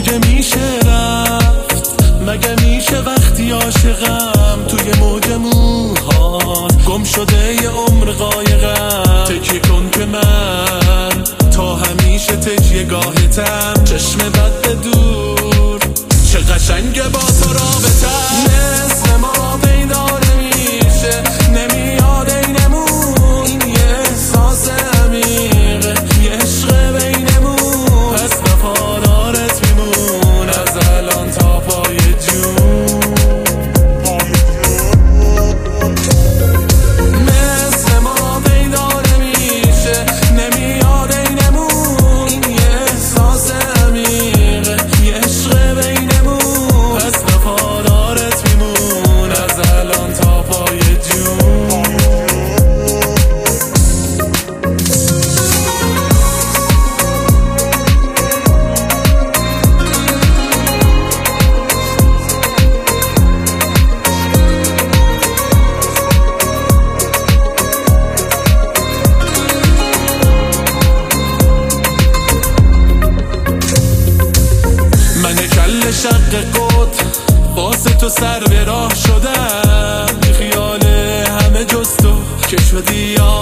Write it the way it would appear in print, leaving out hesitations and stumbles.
مگه میشه رفت؟ مگه میشه وقتی عاشقم توی موج موهان گم شده یه عمر قایقم؟ تکیه کن که من تا همیشه تکیه گاهتم، چشم بد به دور چه قشنگه با تو رابطم. مثل ما پیدا نمیشه، نمیاد اینمون، این یه احساس عمیقه، یه عشق بینمون، پس وفادارت میمون از الان تا پای جون. مثل ما پیدا نمیشه، نمیاد اینمون، این یه احساس عمیقه، یه عشق بینمون، پس وفادارت میمون از الان تا پای جون. من کل شق قط واسه تو سر به راه شدم، بی خیال همه جز تو که شدی